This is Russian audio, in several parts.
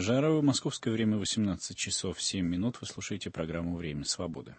Жарова. Московское время 18 часов 7 минут. Вы слушаете программу «Время свободы».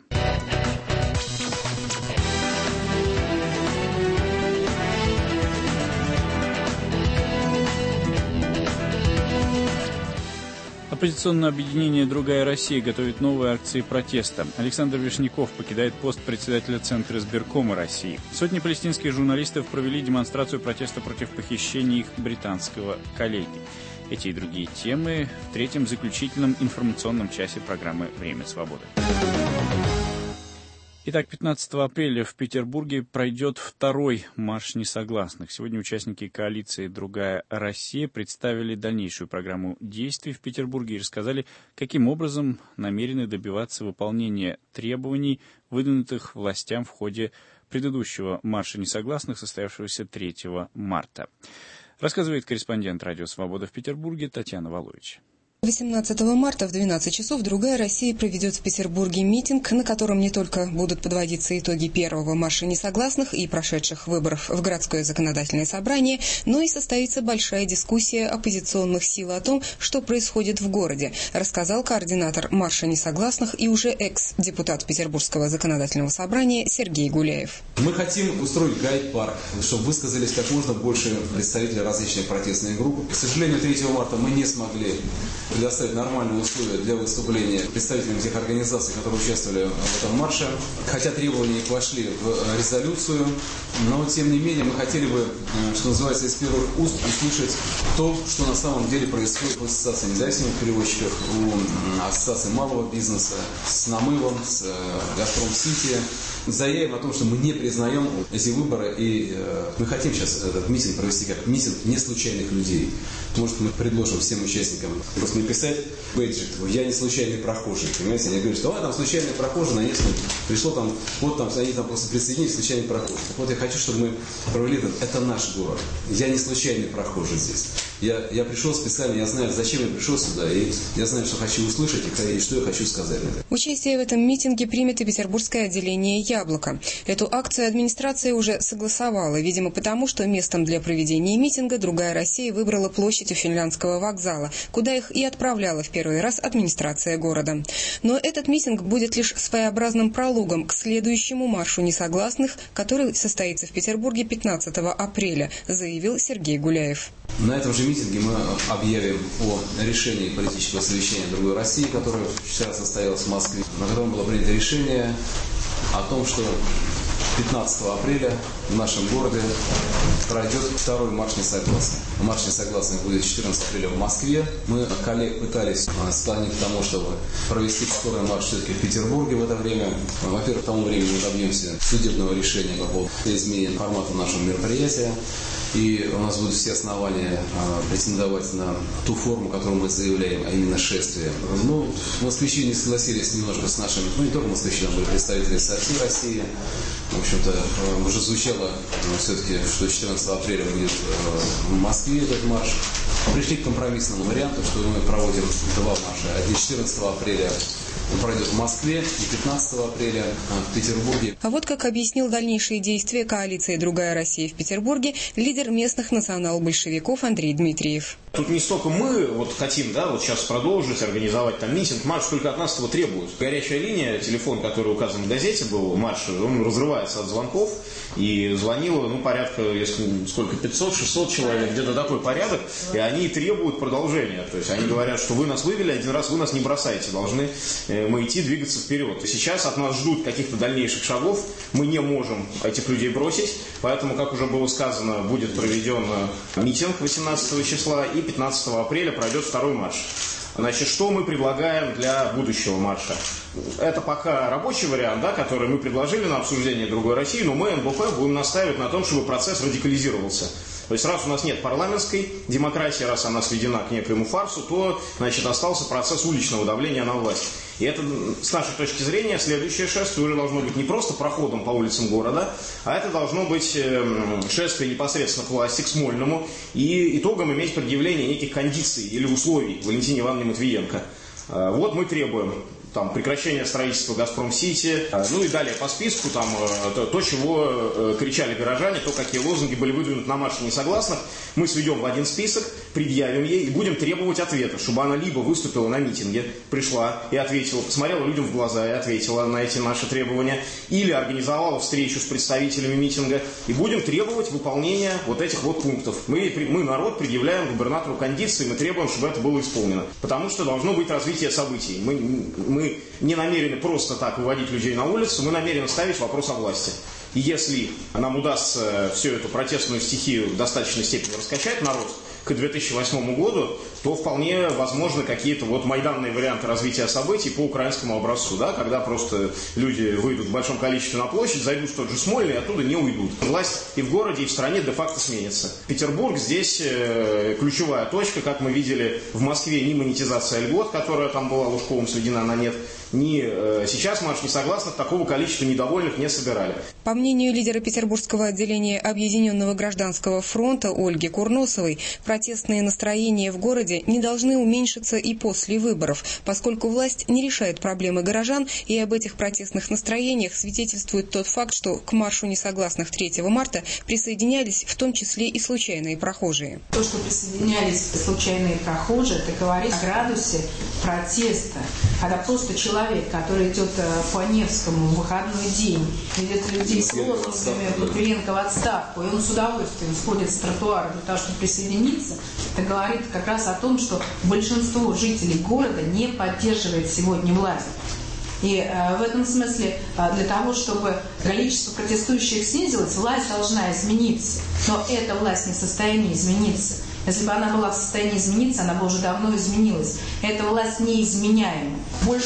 Оппозиционное объединение «Другая Россия» готовит новые акции протеста. Александр Вишняков покидает пост председателя Центра избиркома России. Сотни палестинских журналистов провели демонстрацию протеста против похищения их британского коллеги. Эти и другие темы в третьем заключительном информационном часе программы «Время свободы». Итак, 15 апреля в Петербурге пройдет второй марш несогласных. Сегодня участники коалиции «Другая Россия» представили дальнейшую программу действий в Петербурге и рассказали, каким образом намерены добиваться выполнения требований, выдвинутых властям в ходе предыдущего марша несогласных, состоявшегося 3 марта. Рассказывает корреспондент «Радио Свобода» в Петербурге Татьяна Валуевич. 18 марта в 12 часов «Другая Россия» проведет в Петербурге митинг, на котором не только будут подводиться итоги первого марша несогласных и прошедших выборов в городское законодательное собрание, но и состоится большая дискуссия оппозиционных сил о том, что происходит в городе, рассказал координатор марша несогласных и уже экс-депутат Петербургского законодательного собрания Сергей Гуляев. Мы хотим устроить гайд-парк, чтобы высказались как можно больше представителей различных протестных групп. К сожалению, 3 марта мы не смогли предоставить нормальные условия для выступления представителям тех организаций, которые участвовали в этом марше. Хотя требования их вошли в резолюцию, но тем не менее мы хотели бы, что называется, из первых уст услышать то, что на самом деле происходит в ассоциации независимых перевозчиков, у ассоциации малого бизнеса, с Намывом, с Газпром-Сити. Заявим о том, что мы не признаем эти выборы, и мы хотим сейчас этот митинг провести как митинг неслучайных людей. Может, мы предложим всем участникам просто написать бейджик: «Я не случайный прохожий». Понимаете, они говорят, что там случайный прохожий, на них пришло там, вот там, они там просто присоединились, случайный прохожий. Так вот, я хочу, чтобы мы провели это наш город. Я не случайный прохожий здесь. Я пришел специально, я знаю, зачем я пришел сюда, и я знаю, что хочу услышать и что я хочу сказать. Участие в этом митинге примет и петербургское отделение «Яблоко». Эту акцию администрация уже согласовала, видимо, потому, что местом для проведения митинга «Другая Россия» выбрала площадь у Финляндского вокзала, куда их и отправляла в первый раз администрация города. Но этот митинг будет лишь своеобразным прологом к следующему маршу несогласных, который состоится в Петербурге 15 апреля, заявил Сергей Гуляев. На этом же митинге мы объявим о решении политического совещания «Другой России», которое вчера состоялось в Москве, на котором было принято решение о том, что 15 апреля в нашем городе пройдет второй марш несогласных. Марш несогласных будет 14 апреля в Москве. Мы коллег пытались склонить к тому, чтобы провести второй марш все-таки в Петербурге в это время. Во-первых, к тому времени мы добьемся судебного решения по поводу изменения формата нашего мероприятия. И у нас будут все основания претендовать на ту форму, которую мы заявляем, а именно шествие. Ну, москвичи не согласились немножко с нашими, не только москвичи, там были представители со всей России. В общем-то, уже звучало все-таки, что 14 апреля будет в Москве этот марш. Пришли к компромиссному варианту, что мы проводим два марша. 14 апреля он пройдет в Москве и 15 апреля в Петербурге. А вот как объяснил дальнейшие действия коалиции «Другая Россия» в Петербурге лидер местных национал-большевиков Андрей Дмитриев. Тут не столько мы хотим, сейчас продолжить, организовать там митинг, марш, только от нас этого требуют. Горячая линия, телефон, который указан в газете был, марш, он разрывается от звонков, и звонило, порядка, 500-600 человек, где-то такой порядок, и они требуют продолжения. То есть они говорят, что вы нас вывели один раз, вы нас не бросаете, должны мы идти, двигаться вперед. Сейчас от нас ждут каких-то дальнейших шагов, мы не можем этих людей бросить, поэтому, как уже было сказано, будет проведен митинг 18 числа, и 15 апреля пройдет второй марш. Значит, что мы предлагаем для будущего марша? Это пока рабочий вариант, который мы предложили на обсуждение «Другой России», но мы, НБП, будем настаивать на том, чтобы процесс радикализировался. То есть, раз у нас нет парламентской демократии, раз она сведена к некоему фарсу, то, остался процесс уличного давления на власть. И это, с нашей точки зрения, следующее шествие уже должно быть не просто проходом по улицам города, а это должно быть шествие непосредственно к власти, к Смольному, и итогом иметь предъявление неких кондиций или условий Валентине Ивановне Матвиенко. Вот мы требуем там прекращение строительства «Газпром-Сити», ну и далее по списку, там то, чего кричали горожане, то, какие лозунги были выдвинуты на марше несогласных, мы сведем в один список, предъявим ей и будем требовать ответа, чтобы она либо выступила на митинге, пришла и ответила, посмотрела людям в глаза и ответила на эти наши требования, или организовала встречу с представителями митинга, и будем требовать выполнения вот этих вот пунктов. Мы народ, предъявляем губернатору кондиции, мы требуем, чтобы это было исполнено. Потому что должно быть развитие событий. Мы не намерены просто так выводить людей на улицу, мы намерены ставить вопрос о власти. И если нам удастся всю эту протестную стихию в достаточной степени раскачать народ к 2008 году, то вполне возможны какие-то вот майданные варианты развития событий по украинскому образцу, да, когда просто люди выйдут в большом количестве на площадь, зайдут в тот же Смольный и оттуда не уйдут. Власть и в городе, и в стране де-факто сменится. Петербург здесь ключевая точка, как мы видели в Москве, ни монетизация льгот, которая там была Лужковым сведена на нет, ни сейчас марш несогласных такого количества недовольных не собирали. По мнению лидера Петербургского отделения Объединенного гражданского фронта Ольги Курносовой, протестные настроения в городе не должны уменьшиться и после выборов, поскольку власть не решает проблемы горожан, и об этих протестных настроениях свидетельствует тот факт, что к маршу несогласных 3 марта присоединялись в том числе и случайные прохожие. То, что присоединялись случайные прохожие, это говорит о градусе протеста, когда просто человек, который идет по Невскому в выходной день, ведет людей с лозунгами «Лукьяненко в отставку», и он с удовольствием сходит с тротуара для того, чтобы присоединиться, это говорит как раз о том, что большинство жителей города не поддерживает сегодня власть. И в этом смысле для того, чтобы количество протестующих снизилось, власть должна измениться. Но эта власть не в состоянии измениться. Если бы она была в состоянии измениться, она бы уже давно изменилась. Эта власть неизменяема. Больше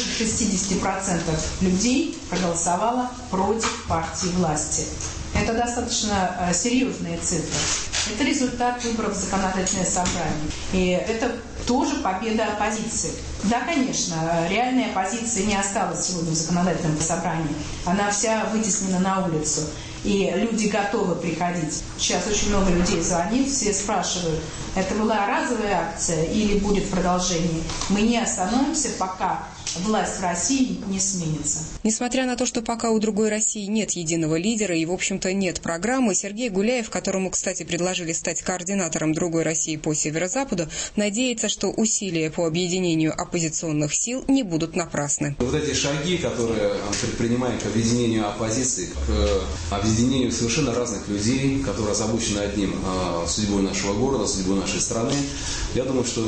60% людей проголосовало против партии власти. Это достаточно серьезные цифры. Это результат выборов в законодательное собрание. И это тоже победа оппозиции. Да, конечно, реальная оппозиция не осталась сегодня в законодательном собрании. Она вся вытеснена на улицу. И люди готовы приходить. Сейчас очень много людей звонит, все спрашивают, это была разовая акция или будет продолжение. Мы не остановимся, пока власть в России не сменится. Несмотря на то, что пока у «Другой России» нет единого лидера и, в общем-то, нет программы, Сергей Гуляев, которому, кстати, предложили стать координатором «Другой России» по Северо-Западу, надеется, что усилия по объединению оппозиционных сил не будут напрасны. Вот эти шаги, которые предпринимаем к объединению оппозиции, к объединению совершенно разных людей, которые озабочены одним судьбой нашего города, судьбой нашей страны, я думаю, что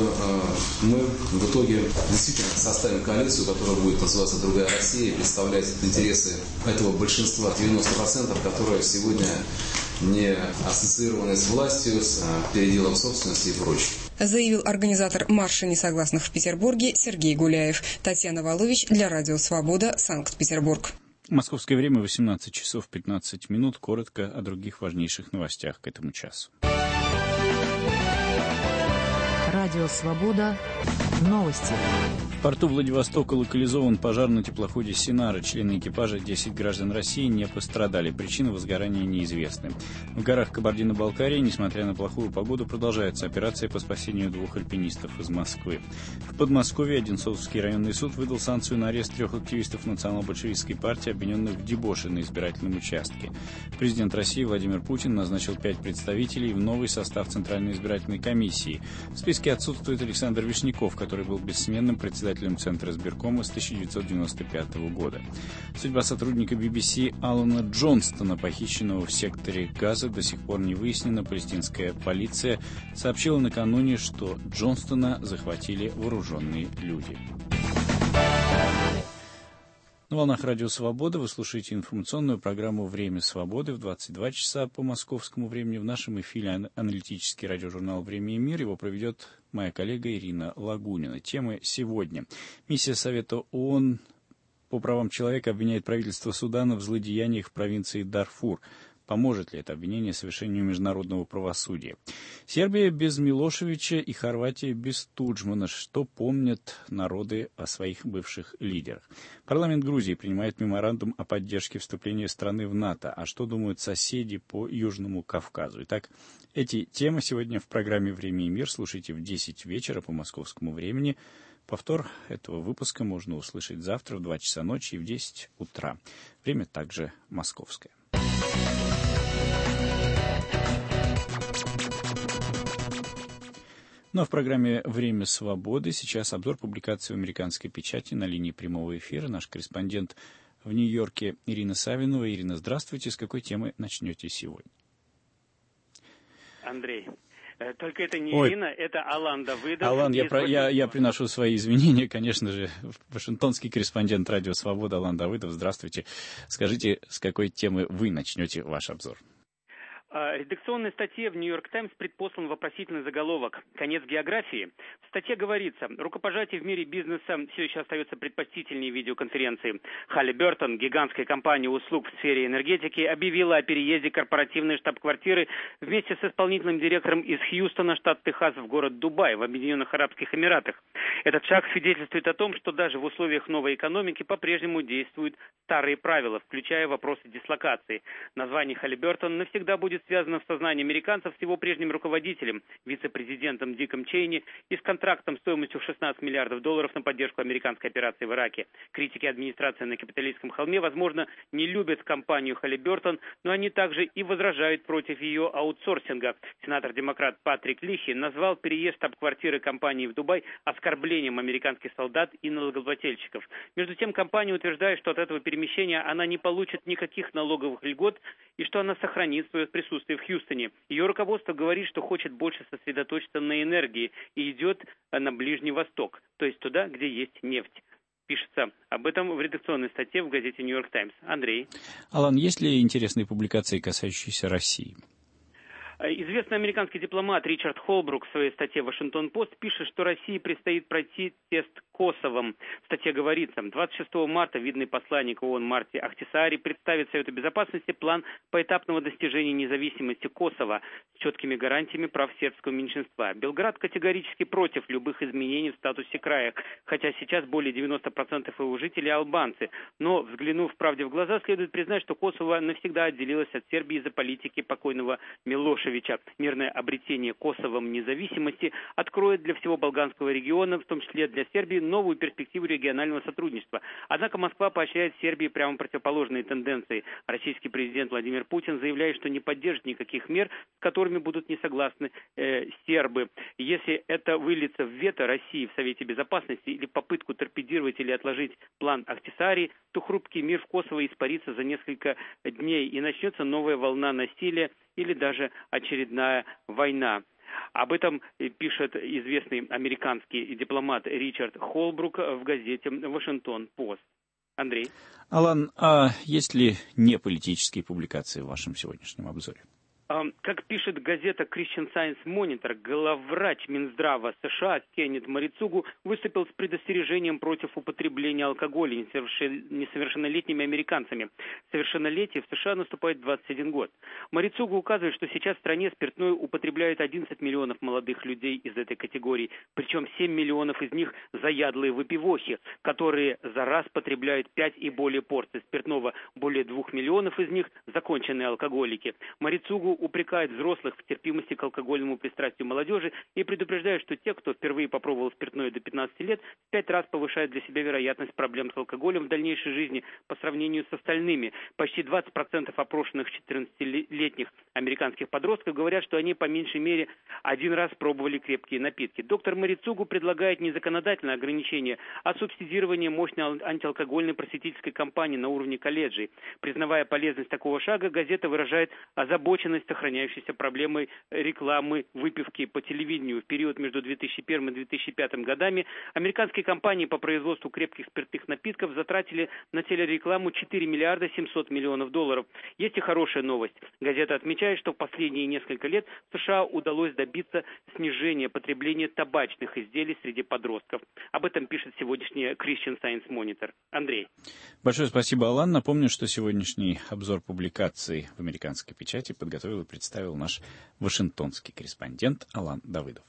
мы в итоге действительно составим коалицию, которая будет называться «Другая Россия», и представлять интересы этого большинства, 90%, которые сегодня не ассоциированы с властью, с переделом собственности и прочее. Заявил организатор марша несогласных в Петербурге Сергей Гуляев. Татьяна Волович для Радио Свобода, Санкт-Петербург. Московское время 18 часов 15 минут. Коротко о других важнейших новостях к этому часу. Радио Свобода. Новости. В порту Владивостока локализован пожар на теплоходе «Синара». Члены экипажа 10 граждан России не пострадали. Причины возгорания неизвестны. В горах Кабардино-Балкарии, несмотря на плохую погоду, продолжается операция по спасению 2 альпинистов из Москвы. В Подмосковье Одинцовский районный суд выдал санкцию на арест 3 активистов национал-большевистской партии, обвиненных в дебоше на избирательном участке. Президент России Владимир Путин назначил 5 представителей в новый состав Центральной избирательной комиссии. В списке отсутствует Александр Вишняков, который был бессменным председателем Центра избиркома с 1995 года. Судьба сотрудника BBC Алана Джонстона, похищенного в секторе Газа, до сих пор не выяснена. Палестинская полиция сообщила накануне, что Джонстона захватили вооруженные люди. На волнах Радио Свобода вы слушаете информационную программу «Время свободы» в 22 часа по московскому времени. В нашем эфире аналитический радиожурнал «Время и мир». Его проведет моя коллега Ирина Лагунина. Темы сегодня. Миссия Совета ООН по правам человека обвиняет правительство Судана в злодеяниях в провинции Дарфур. Поможет ли это обвинение совершению международного правосудия? Сербия без Милошевича и Хорватия без Туджмана. Что помнят народы о своих бывших лидерах? Парламент Грузии принимает меморандум о поддержке вступления страны в НАТО. А что думают соседи по Южному Кавказу? Итак, эти темы сегодня в программе «Время и мир». Слушайте в 10 вечера по московскому времени. Повтор этого выпуска можно услышать завтра в 2 часа ночи и в 10 утра. Время также московское. Ну а в программе «Время свободы» сейчас обзор публикации в американской печати. На линии прямого эфира наш корреспондент в Нью-Йорке Ирина Савинова. Ирина, здравствуйте. С какой темы начнете сегодня? Андрей, только это не Ирина, это Алан Давыдов. Алан, я приношу свои извинения, конечно же, вашингтонский корреспондент «Радио Свобода» Алан Давыдов. Здравствуйте. Скажите, с какой темы вы начнете ваш обзор? Редакционной статье в «Нью-Йорк Таймс» предпослан вопросительный заголовок «Конец географии». В статье говорится, рукопожатие в мире бизнеса все еще остается предпочтительнее видеоконференции. Halliburton, гигантская компания услуг в сфере энергетики, объявила о переезде корпоративной штаб-квартиры вместе с исполнительным директором из Хьюстона, штат Техас, в город Дубай, в Объединенных Арабских Эмиратах. Этот шаг свидетельствует о том, что даже в условиях новой экономики по-прежнему действуют старые правила, включая вопросы дислокации. Название Halliburton навсегда будет связано в сознании американцев с его прежним руководителем, вице-президентом Диком Чейни, и с контрактом стоимостью в $16 миллиардов на поддержку американской операции в Ираке. Критики администрации на Капитолийском холме, возможно, не любят компанию Halliburton, но они также и возражают против ее аутсорсинга. Сенатор-демократ Патрик Лихи назвал переезд штаб-квартиры компании в Дубай оскорблением американских солдат и налогоплательщиков. Между тем, компания утверждает, что от этого перемещения она не получит никаких налоговых льгот и что она сохранит свое присутствие в Хьюстоне. Ее руководство говорит, что хочет больше сосредоточиться на энергии и идет на Ближний Восток, то есть туда, где есть нефть. Пишется об этом в редакционной статье в газете «Нью-Йорк Таймс». Андрей. Алан, есть ли интересные публикации, касающиеся России? Известный американский дипломат Ричард Холбрук в своей статье «Вашингтон-Пост» пишет, что России предстоит пройти тест Косовом. В статье говорится, 26 марта видный посланник ООН Марти Ахтисаари представит Совету Безопасности план поэтапного достижения независимости Косово с четкими гарантиями прав сербского меньшинства. Белград категорически против любых изменений в статусе края, хотя сейчас более 90% его жителей албанцы. Но, взглянув правде в глаза, следует признать, что Косово навсегда отделилось от Сербии из-за политики покойного Милошевича. Мирное обретение Косовом независимости откроет для всего Балканского региона, в том числе для Сербии, новую перспективу регионального сотрудничества. Однако Москва поощряет Сербии прямо противоположные тенденции. Российский президент Владимир Путин заявляет, что не поддержит никаких мер, с которыми будут не согласны сербы. Если это выльется в вето России в Совете Безопасности или попытку торпедировать или отложить план Ахтисаари, то хрупкий мир в Косово испарится за несколько дней и начнется новая волна насилия или даже очередная война. Об этом пишет известный американский дипломат Ричард Холбрук в газете «Вашингтон-Пост». Андрей. Алан, а есть ли неполитические публикации в вашем сегодняшнем обзоре? Как пишет газета Christian Science Monitor, главврач Минздрава США Кеннет Марицугу выступил с предостережением против употребления алкоголя несовершеннолетними американцами. Совершеннолетие в США наступает 21 год. Марицугу указывает, что сейчас в стране спиртное употребляют 11 миллионов молодых людей из этой категории, причем 7 миллионов из них заядлые выпивохи, которые за раз потребляют 5 и более порций спиртного, более 2 миллионов из них законченные алкоголики. Марицугу упрекает взрослых в терпимости к алкогольному пристрастию молодежи и предупреждает, что те, кто впервые попробовал спиртное до 15 лет, в 5 раз повышают для себя вероятность проблем с алкоголем в дальнейшей жизни по сравнению с остальными. Почти 20% опрошенных 14-летних американских подростков говорят, что они по меньшей мере один раз пробовали крепкие напитки. Доктор Марицугу предлагает не законодательное ограничение, а субсидирование мощной антиалкогольной просветительской кампании на уровне колледжей. Признавая полезность такого шага, газета выражает озабоченность сохраняющейся проблемой рекламы выпивки по телевидению. В период между 2001 и 2005 годами американские компании по производству крепких спиртных напитков затратили на телерекламу 4 миллиарда 700 миллионов долларов. Есть и хорошая новость. Газета отмечает, что в последние несколько лет в США удалось добиться снижения потребления табачных изделий среди подростков. Об этом пишет сегодняшняя Christian Science Monitor. Андрей. Большое спасибо, Алан. Напомню, что сегодняшний обзор публикаций в американской печати подготовил и представил наш вашингтонский корреспондент Алан Давыдов.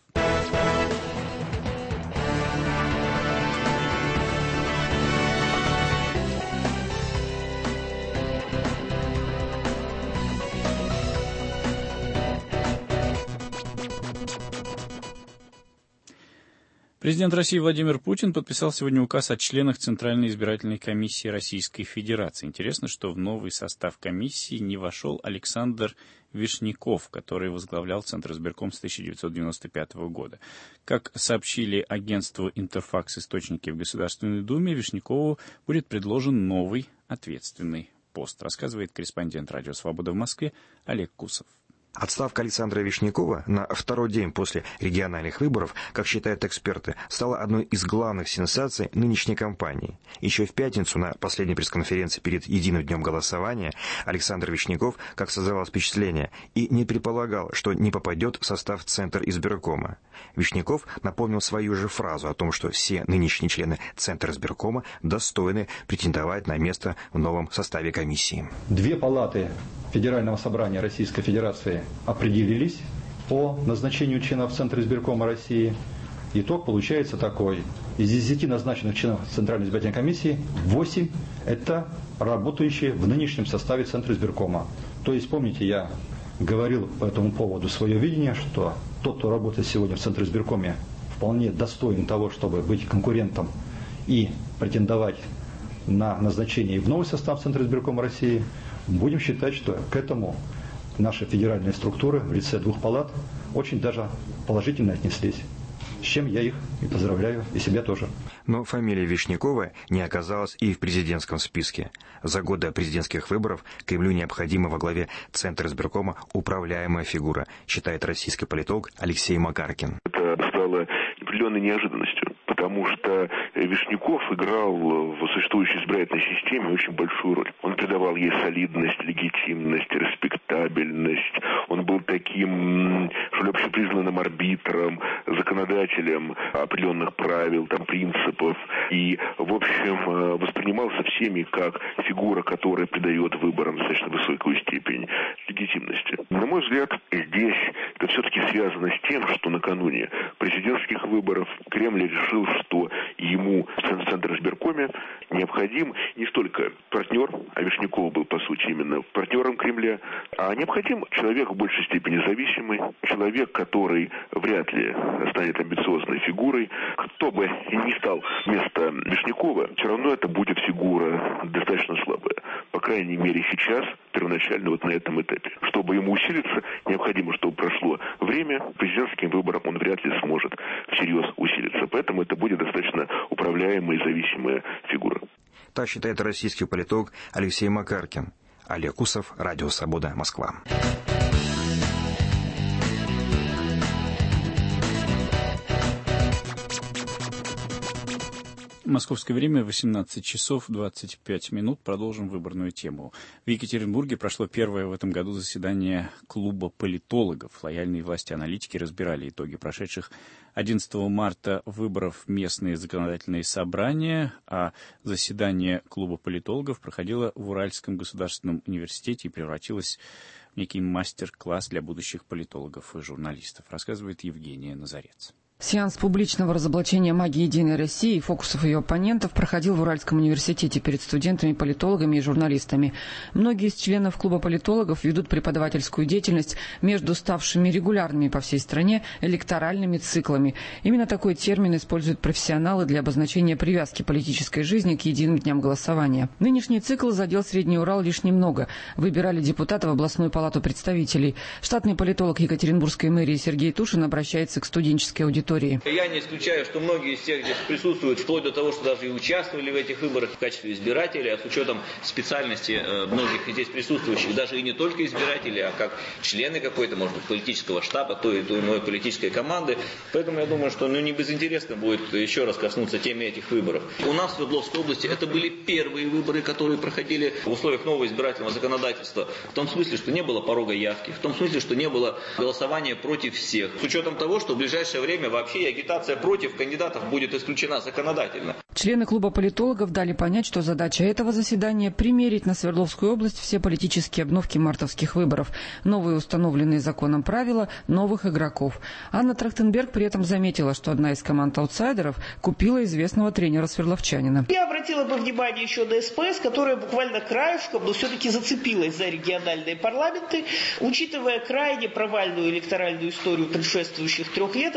Президент России Владимир Путин подписал сегодня указ о членах Центральной избирательной комиссии Российской Федерации. Интересно, что в новый состав комиссии не вошел Александр Вишняков, который возглавлял Центризбирком с 1995 года. Как сообщили агентству «Интерфакс» источники в Государственной Думе, Вишнякову будет предложен новый ответственный пост, рассказывает корреспондент «Радио Свобода» в Москве Олег Кусов. Отставка Александра Вишнякова на второй день после региональных выборов, как считают эксперты, стала одной из главных сенсаций нынешней кампании. Еще в пятницу на последней пресс-конференции перед единым днем голосования Александр Вишняков, как создавалось впечатление, и не предполагал, что не попадет в состав Центризбиркома. Вишняков напомнил свою же фразу о том, что все нынешние члены Центризбиркома достойны претендовать на место в новом составе комиссии. Две палаты Федерального собрания Российской Федерации определились по назначению членов Центризбиркома России. Итог получается такой. Из 10 назначенных членов Центральной избирательной комиссии 8 – это работающие в нынешнем составе Центризбиркома. То есть, помните, я говорил по этому поводу свое видение, что тот, кто работает сегодня в Центризбиркоме, вполне достоин того, чтобы быть конкурентом и претендовать на назначение в новый состав Центризбиркома России. Будем считать, что к этому наши федеральные структуры в лице двух палат очень даже положительно отнеслись. С чем я их и поздравляю, и себя тоже. Но фамилия Вишнякова не оказалась и в президентском списке. За годы президентских выборов Кремлю необходима во главе Центризбиркома управляемая фигура, считает российский политолог Алексей Макаркин. Это стало определенной неожиданностью, потому что Вишняков играл в существующей избирательной системе очень большую роль. Он придавал ей солидность, легитимность, респектабельность. Он был таким, что ли, общепризнанным арбитром, законодателем определенных правил, принципов. И, в общем, воспринимался всеми как фигура, которая придает выборам достаточно высокую степень легитимности. На мой взгляд, здесь это все-таки связано с тем, что накануне президентских выборов Кремль решил, что ему в Центризбиркоме необходим не столько партнер, а Вишняков был, по сути, именно партнером Кремля, а необходим человек в большей степени зависимый, человек, который вряд ли станет амбициозной фигурой. Кто бы ни стал вместо Вишнякова, все равно это будет фигура достаточно слабая. По крайней мере, сейчас, первоначально вот на этом этапе. Чтобы ему усилиться, необходимо, чтобы прошло время. Президентским выбором он вряд ли сможет всерьез усилиться. Поэтому это будет достаточно управляемая и зависимая фигура. Так считает российский политолог Алексей Макаркин. Олег Кусов, Радио Свобода, Москва. Московское время 18 часов 25 минут. Продолжим выборную тему. В Екатеринбурге прошло первое в этом году заседание клуба политологов. Лояльные власти аналитики разбирали итоги прошедших 11 марта выборов в местные законодательные собрания, а заседание клуба политологов проходило в Уральском государственном университете и превратилось в некий мастер-класс для будущих политологов и журналистов, рассказывает Евгения Назарец. Сеанс публичного разоблачения магии «Единой России» и фокусов ее оппонентов проходил в Уральском университете перед студентами, политологами и журналистами. Многие из членов клуба политологов ведут преподавательскую деятельность между ставшими регулярными по всей стране электоральными циклами. Именно такой термин используют профессионалы для обозначения привязки политической жизни к единым дням голосования. Нынешний цикл задел Средний Урал лишь немного. Выбирали депутатов в областную палату представителей. Штатный политолог Екатеринбургской мэрии Сергей Тушин обращается к студенческой аудитории. Я не исключаю, что многие из тех здесь присутствуют, вплоть до того, что даже и участвовали в этих выборах в качестве избирателей, а с учетом специальности многих здесь присутствующих, даже и не только избирателей, а как члены какой-то, может быть, политического штаба, той или иной политической команды. Поэтому я думаю, что не безинтересно будет еще раз коснуться темы этих выборов. У нас в Свердловской области это были первые выборы, которые проходили в условиях нового избирательного законодательства. В том смысле, что не было порога явки, в том смысле, что не было голосования против всех. С учетом того, что в ближайшее время вообще агитация против кандидатов будет исключена законодательно. Члены клуба политологов дали понять, что задача этого заседания – примерить на Свердловскую область все политические обновки мартовских выборов, новые установленные законом правила, новых игроков. Анна Трахтенберг при этом заметила, что одна из команд аутсайдеров купила известного тренера-свердловчанина. Я обратила бы внимание еще на СПС, которая буквально краешком, но все-таки зацепилась за региональные парламенты. Учитывая крайне провальную электоральную историю предшествующих 3 лет, это выдающийся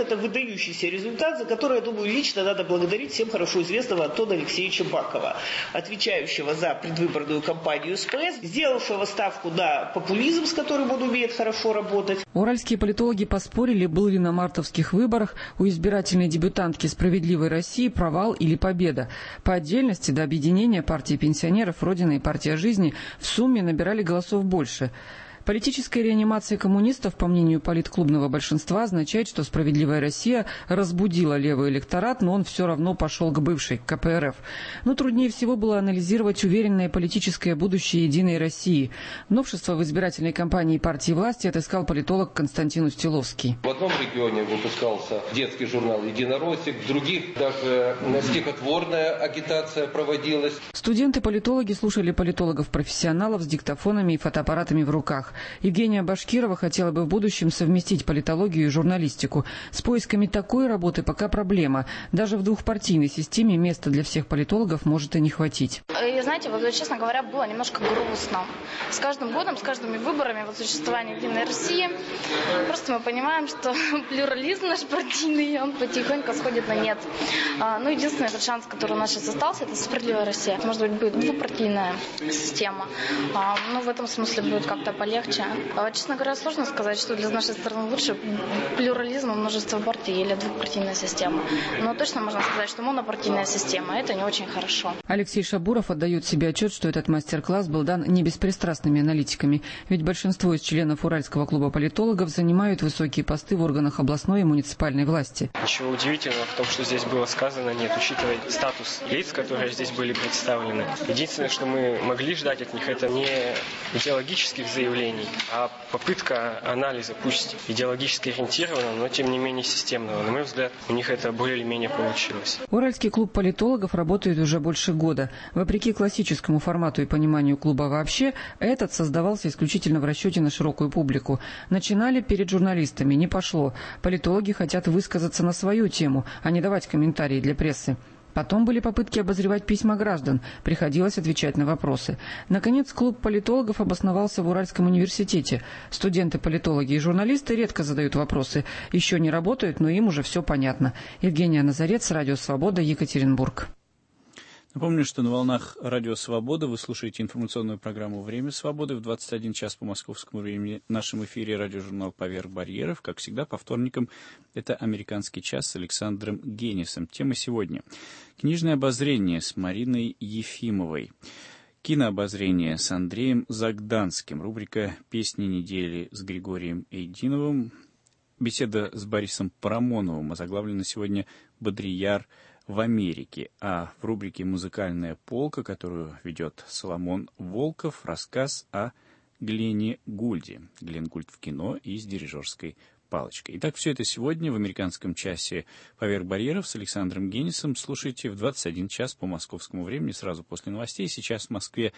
выдающийся результат, за который, я думаю, лично надо благодарить всем хорошо известного Антона Алексеевича Бакова, отвечающего за предвыборную кампанию СПС, сделавшего ставку на популизм, с которым он умеет хорошо работать. Уральские политологи поспорили, был ли на мартовских выборах у избирательной дебютантки «Справедливой России» провал или победа. По отдельности до объединения партии пенсионеров «Родина» и партия жизни в сумме набирали голосов больше. Политическая реанимация коммунистов, по мнению политклубного большинства, означает, что «Справедливая Россия» разбудила левый электорат, но он все равно пошел к бывшей, к КПРФ. Но труднее всего было анализировать уверенное политическое будущее «Единой России». Новшество в избирательной кампании партии власти отыскал политолог Константин Устиловский. В одном регионе выпускался детский журнал «Единороссик», в других даже стихотворная агитация проводилась. Студенты-политологи слушали политологов-профессионалов с диктофонами и фотоаппаратами в руках. Евгения Башкирова хотела бы в будущем совместить политологию и журналистику. С поисками такой работы пока проблема. Даже в двухпартийной системе места для всех политологов может и не хватить. И знаете, вот, честно говоря, было немножко грустно. С каждым годом, с каждыми выборами вот существования Единой России, просто мы понимаем, что плюрализм наш партийный, он потихоньку сходит на нет. Ну, единственный этот шанс, который у нас сейчас остался, это «Справедливая Россия». Может быть, будет двупартийная система. Но в этом смысле будет как-то полегче. Честно говоря, сложно сказать, что для нашей страны лучше плюрализм и множество партий или двухпартийная система. Но точно можно сказать, что монопартийная система – это не очень хорошо. Алексей Шабуров отдает себе отчет, что этот мастер-класс был дан не беспристрастными аналитиками. Ведь большинство из членов Уральского клуба политологов занимают высокие посты в органах областной и муниципальной власти. Ничего удивительного в том, что здесь было сказано, нет, учитывая статус лиц, которые здесь были представлены. Единственное, что мы могли ждать от них, это не идеологических заявлений, а попытка анализа, пусть идеологически ориентированного, но тем не менее системного. На мой взгляд, у них это более или менее получилось. Уральский клуб политологов работает уже больше года. Вопреки классическому формату и пониманию клуба вообще, этот создавался исключительно в расчете на широкую публику. Начинали перед журналистами, не пошло. Политологи хотят высказаться на свою тему, а не давать комментарии для прессы. Потом были попытки обозревать письма граждан, приходилось отвечать на вопросы. Наконец, клуб политологов обосновался в Уральском университете. Студенты-политологи и журналисты редко задают вопросы. Еще не работают, но им уже все понятно. Евгения Назарец, Радио Свобода, Екатеринбург. Напомню, что на волнах Радио Свобода вы слушаете информационную программу «Время свободы» в 21 час по московскому времени. В нашем эфире радиожурнал «Поверх барьеров». Как всегда, по вторникам это «Американский час» с Александром Генисом. Тема сегодня – книжное обозрение с Мариной Ефимовой. Кинообозрение с Андреем Загданским. Рубрика «Песни недели» с Григорием Эйдиновым. Беседа с Борисом Парамоновым. Озаглавлена сегодня «Бодрияр в Америке», а в рубрике «Музыкальная полка», которую ведет Соломон Волков, рассказ о Гленне Гульде. Глен Гульд в кино и с дирижерской палочкой. Итак, все это сегодня в американском часе «Поверх барьеров» с Александром Генисом. Слушайте в 21 час по московскому времени, сразу после новостей. Сейчас в Москве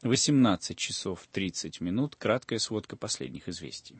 18 часов 30 минут. Краткая сводка последних известий.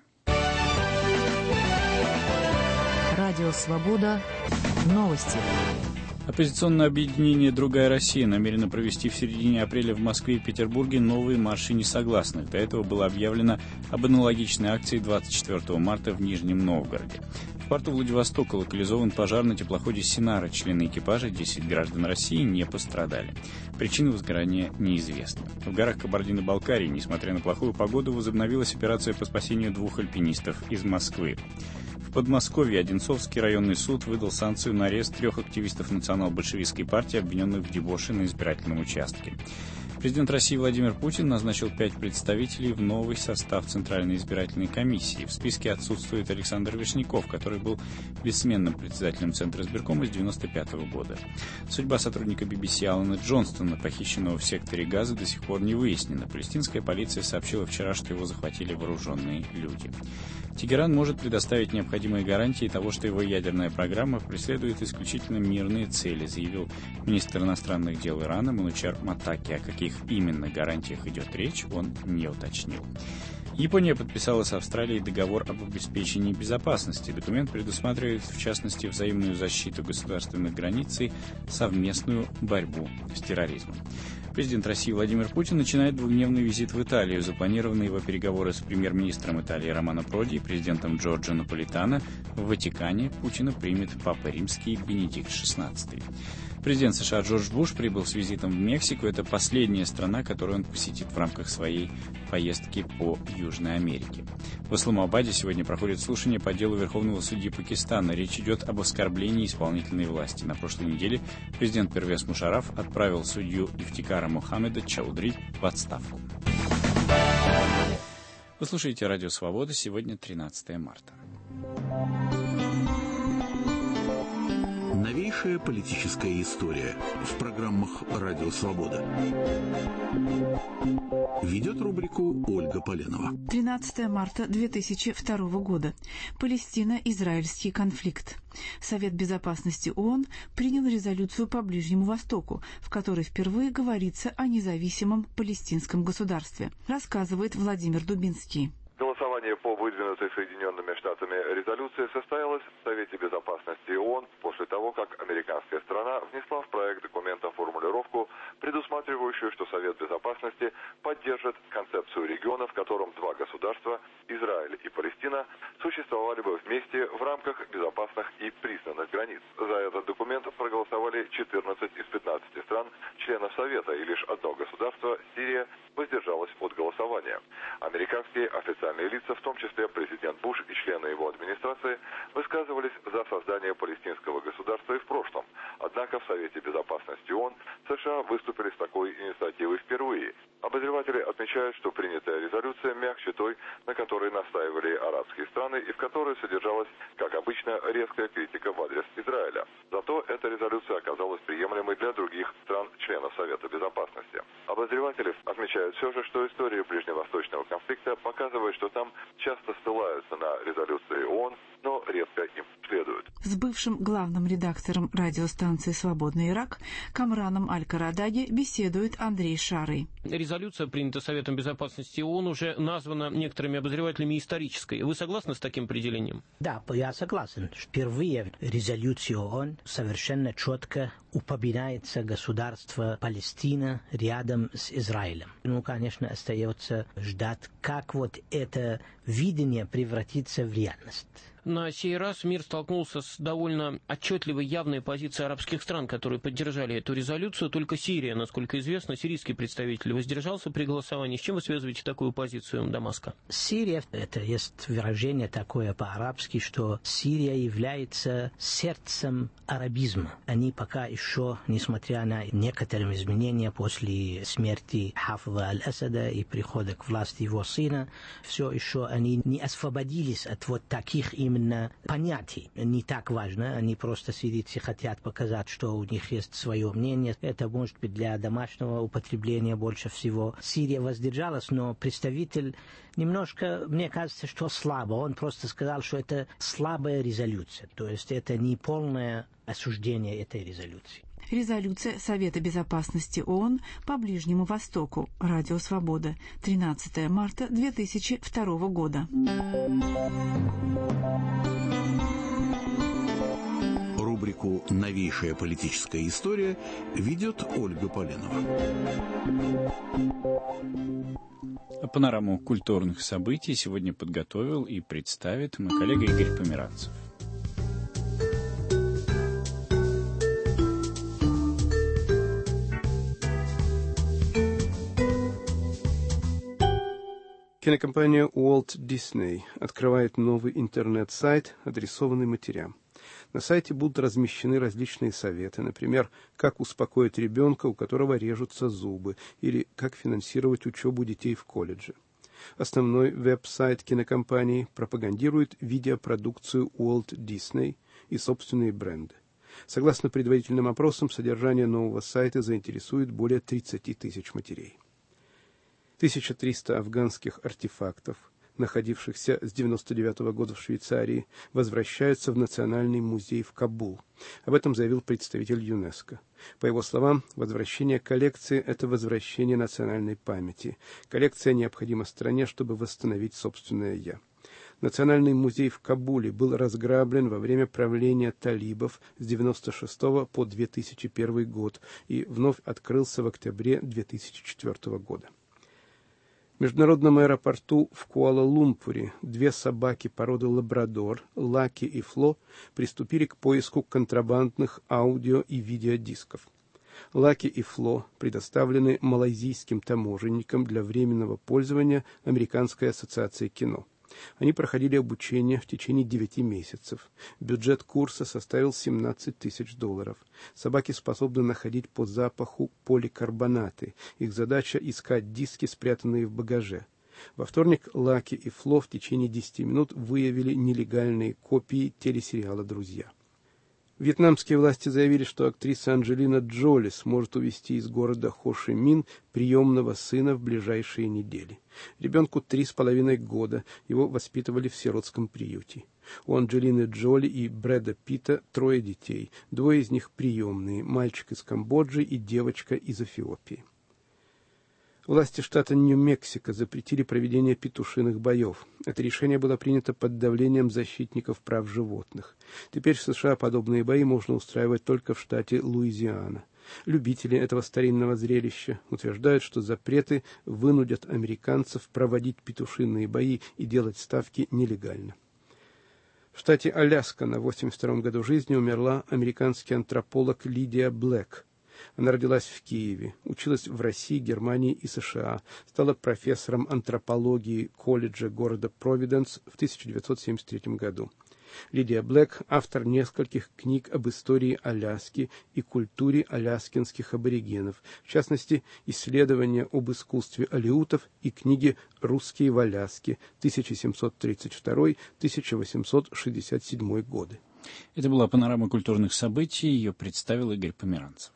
Радио «Свобода». Новости. Оппозиционное объединение «Другая Россия» намерено провести в середине апреля в Москве и Петербурге новые марши несогласных. До этого было объявлено об аналогичной акции 24 марта в Нижнем Новгороде. В порту Владивостока локализован пожар на теплоходе «Синара». Члены экипажа, 10 граждан России, не пострадали. Причины возгорания неизвестны. В горах Кабардино-Балкарии, несмотря на плохую погоду, возобновилась операция по спасению 2 альпинистов из Москвы. В Подмосковье Одинцовский районный суд выдал санкцию на арест 3 активистов национал-большевистской партии, обвиненных в дебоше на избирательном участке. Президент России Владимир Путин назначил 5 представителей в новый состав Центральной избирательной комиссии. В списке отсутствует Александр Вишняков, который был бессменным председателем Центра избиркома с 1995 года. Судьба сотрудника BBC Алана Джонстона, похищенного в секторе Газа, до сих пор не выяснена. Палестинская полиция сообщила вчера, что его захватили вооруженные люди. Тегеран может предоставить необходимые гарантии того, что его ядерная программа преследует исключительно мирные цели, заявил министр иностранных дел Ирана Манучар Матаки. О каких именно гарантиях идет речь, он не уточнил. Япония подписала с Австралией договор об обеспечении безопасности. Документ предусматривает, в частности, взаимную защиту государственных границ и совместную борьбу с терроризмом. Президент России Владимир Путин начинает двухдневный визит в Италию. Запланированы его переговоры с премьер-министром Италии Романо Проди и президентом Джорджо Наполитано. В Ватикане Путина примет Папа Римский Бенедикт XVI. Президент США Джордж Буш прибыл с визитом в Мексику. Это последняя страна, которую он посетит в рамках своей поездки по Южной Америке. В Исламабаде сегодня проходит слушание по делу Верховного судьи Пакистана. Речь идет об оскорблении исполнительной власти. На прошлой неделе президент Первез Мушарраф отправил судью Ифтикара Мухаммеда Чаудри в отставку. Вы слушаете Радио Свобода. Сегодня 13 марта. Новейшая политическая история в программах «Радио Свобода». Ведет рубрику Ольга Поленова. 13 марта 2002 года. Палестино-израильский конфликт. Совет Безопасности ООН принял резолюцию по Ближнему Востоку, в которой впервые говорится о независимом палестинском государстве, рассказывает Владимир Дубинский. Голосование по выдвинутой Соединенными Штатами резолюции состоялось в Совете Безопасности ООН после того, как американская сторона внесла в проект документа формулировку, предусматривающую, что Совет Безопасности поддержит концепцию региона, в котором два государства, Израиль и Палестина, существовали бы вместе в рамках безопасных и признанных границ. За этот документ проголосовали 14 из 15 стран, членов Совета, и лишь одно государство, Сирия, воздержалось от голосования. Американские официальные лица, в том числе президент Буш и члены его администрации, высказывались за создание палестинского государства и в прошлом. Однако в Совете Безопасности ООН США выступили с такой инициативой впервые. Обозреватели отмечают, что принятая резолюция мягче той, на которой настаивали арабские страны и в которой содержалась, как обычно, резкая критика в адрес Израиля. Зато эта резолюция оказалась приемлемой для других стран-членов Совета Безопасности. Обозреватели отмечают все же, что история ближневосточного конфликта показывает, что там часто ссылаются на резолюции ООН, но редко им следуют. С бывшим главным редактором радиостанции «Свободный Ирак» Камраном Аль-Карадаги беседует Андрей Шарый. Резолюция, принята Советом Безопасности ООН, уже названа некоторыми обозревателями исторической. Вы согласны с таким определением? Да, я согласен. Впервые в резолюции ООН совершенно четко упоминается государство Палестина рядом с Израилем. Конечно, остается ждать, как вот это видение превратится в реальность. На сей раз мир столкнулся с довольно отчетливой явной позицией арабских стран, которые поддержали эту резолюцию. Только Сирия, насколько известно, сирийский представитель воздержался при голосовании. С чем вы связываете такую позицию Дамаска? Сирия, это есть выражение такое по-арабски, что Сирия является сердцем арабизма. Они пока еще, несмотря на некоторые изменения после смерти Хафиза аль-Асада и прихода к власти его сына, все еще они не освободились от вот таких именно понятий. Не так важно, они просто сирийцы хотят показать, что у них есть свое мнение. Это может быть для домашнего употребления больше всего. Сирия воздержалась, но представитель немножко, мне кажется, что слабо. Он просто сказал, что это слабая резолюция. То есть это не полное осуждение этой резолюции. Резолюция Совета Безопасности ООН по Ближнему Востоку. Радио Свобода. 13 марта 2002 года. Рубрику «Новейшая политическая история» ведет Ольга Поленова. Панораму культурных событий сегодня подготовил и представит мой коллега Игорь Померанцев. Кинокомпания Walt Disney открывает новый интернет-сайт, адресованный матерям. На сайте будут размещены различные советы, например, как успокоить ребенка, у которого режутся зубы, или как финансировать учебу детей в колледже. Основной веб-сайт кинокомпании пропагандирует видеопродукцию Walt Disney и собственные бренды. Согласно предварительным опросам, содержание нового сайта заинтересует более 30 тысяч матерей. 1300 афганских артефактов, находившихся с 1999 года в Швейцарии, возвращаются в Национальный музей в Кабул. Об этом заявил представитель ЮНЕСКО. По его словам, возвращение коллекции – это возвращение национальной памяти. Коллекция необходима стране, чтобы восстановить собственное «я». Национальный музей в Кабуле был разграблен во время правления талибов с 1996 по 2001 год и вновь открылся в октябре 2004 года. В международном аэропорту в Куала-Лумпуре 2 собаки породы лабрадор, Лаки и Фло, приступили к поиску контрабандных аудио- и видеодисков. Лаки и Фло предоставлены малайзийским таможенникам для временного пользования Американской ассоциации кино. Они проходили обучение в течение 9 месяцев. Бюджет курса составил $17 тысяч. Собаки способны находить по запаху поликарбонаты. Их задача – искать диски, спрятанные в багаже. Во вторник Лаки и Фло в течение 10 минут выявили нелегальные копии телесериала «Друзья». Вьетнамские власти заявили, что актриса Анджелина Джоли сможет увезти из города Хо-Ши-Мин приемного сына в ближайшие недели. Ребенку 3,5 года, его воспитывали в сиротском приюте. У Анджелины Джоли и Брэда Питта 3 детей, 2 из них приемные, мальчик из Камбоджи и девочка из Эфиопии. Власти штата Нью-Мексико запретили проведение петушиных боев. Это решение было принято под давлением защитников прав животных. Теперь в США подобные бои можно устраивать только в штате Луизиана. Любители этого старинного зрелища утверждают, что запреты вынудят американцев проводить петушиные бои и делать ставки нелегально. В штате Аляска на 82-м году жизни умерла американский антрополог Лидия Блэк. Она родилась в Киеве, училась в России, Германии и США, стала профессором антропологии колледжа города Провиденс в 1973 году. Лидия Блэк – автор нескольких книг об истории Аляски и культуре аляскинских аборигенов, в частности, исследования об искусстве алеутов и книги «Русские в Аляске» 1732-1867 годы. Это была панорама культурных событий, ее представил Игорь Померанцев.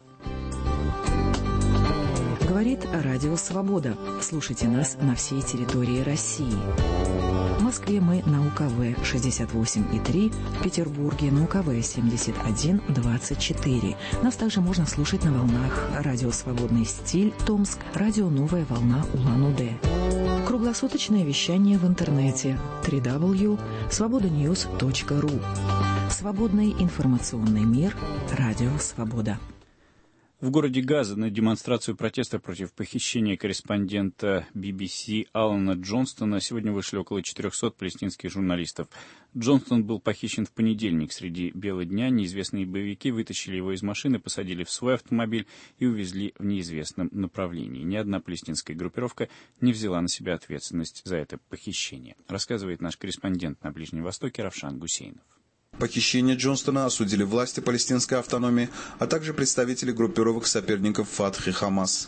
Говорит Радио Свобода. Слушайте нас на всей территории России. В Москве мы на УКВ 68,3, в Петербурге на УКВ 71,24. Нас также можно слушать на волнах Радио Свободный стиль Томск, Радио Новая волна Улан-Удэ. Круглосуточное вещание в интернете www.svobodanews.ru. Свободный информационный мир. Радио Свобода. В городе Газа на демонстрацию протеста против похищения корреспондента BBC Алана Джонстона сегодня вышли около 400 палестинских журналистов. Джонстон был похищен в понедельник среди бела дня. Неизвестные боевики вытащили его из машины, посадили в свой автомобиль и увезли в неизвестном направлении. Ни одна палестинская группировка не взяла на себя ответственность за это похищение, рассказывает наш корреспондент на Ближнем Востоке Равшан Гусейнов. Похищение Джонстона осудили власти палестинской автономии, а также представители группировок соперников Фатх и Хамас.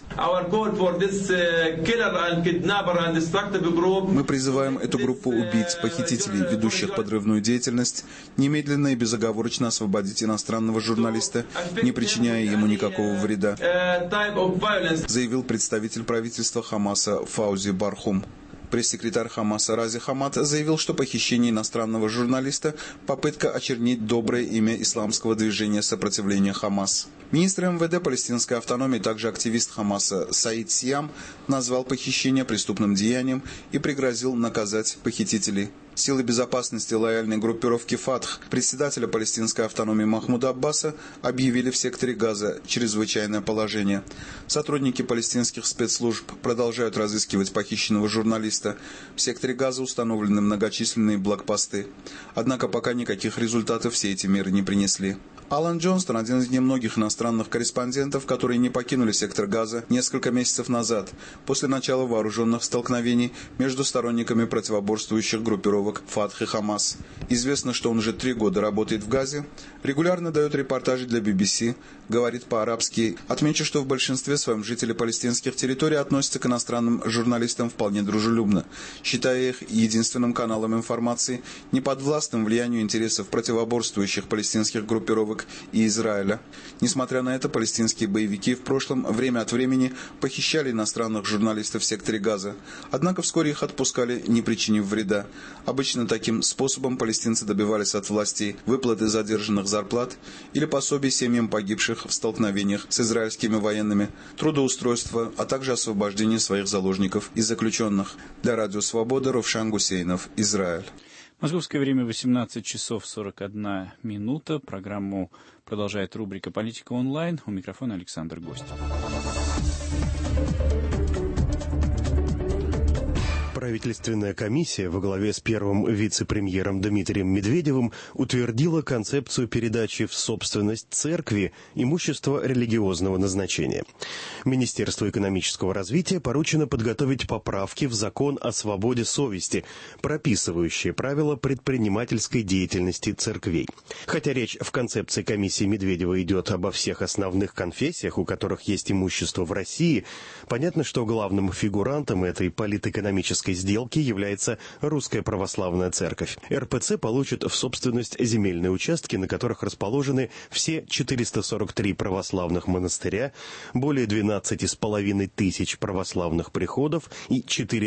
Мы призываем эту группу убийц, похитителей, ведущих подрывную деятельность, немедленно и безоговорочно освободить иностранного журналиста, не причиняя ему никакого вреда, заявил представитель правительства Хамаса Фаузи Бархум. Пресс-секретарь Хамаса Рази Хамад заявил, что похищение иностранного журналиста – попытка очернить доброе имя исламского движения сопротивления Хамас. Министр МВД палестинской автономии, также активист Хамаса Саид Сиам, назвал похищение преступным деянием и пригрозил наказать похитителей. Силы безопасности лояльной группировки «Фатх» председателя палестинской автономии Махмуда Аббаса объявили в секторе Газа чрезвычайное положение. Сотрудники палестинских спецслужб продолжают разыскивать похищенного журналиста. В секторе Газа установлены многочисленные блокпосты. Однако пока никаких результатов все эти меры не принесли. Алан Джонстон – один из немногих иностранных корреспондентов, которые не покинули сектор Газа несколько месяцев назад, после начала вооруженных столкновений между сторонниками противоборствующих группировок Фатх и Хамас. Известно, что он уже 3 года работает в Газе, регулярно дает репортажи для BBC, говорит по-арабски. Отмечу, что в большинстве своем жители палестинских территорий относятся к иностранным журналистам вполне дружелюбно, считая их единственным каналом информации, не подвластным влиянию интересов противоборствующих палестинских группировок группировок и Израиля. Несмотря на это, палестинские боевики в прошлом время от времени похищали иностранных журналистов в секторе Газа. Однако вскоре их отпускали, не причинив вреда. Обычно таким способом палестинцы добивались от властей выплаты задержанных зарплат или пособий семьям погибших в столкновениях с израильскими военными, трудоустройства, а также освобождение своих заложников и заключенных. Для Радио Свобода Ровшан Гусейнов, Израиль. Московское время 18 часов 41 минута. Программу продолжает рубрика «Политика онлайн». У микрофона Александр Гостев. Правительственная комиссия во главе с первым вице-премьером Дмитрием Медведевым утвердила концепцию передачи в собственность церкви имущества религиозного назначения. Министерству экономического развития поручено подготовить поправки в закон о свободе совести, прописывающие правила предпринимательской деятельности церквей. Хотя речь в концепции комиссии Медведева идет обо всех основных конфессиях, у которых есть имущество в России, понятно, что главным фигурантом этой политэкономической сделки является Русская Православная Церковь. РПЦ получит в собственность земельные участки, на которых расположены все 443 православных монастыря, более 12,5 тысяч православных приходов и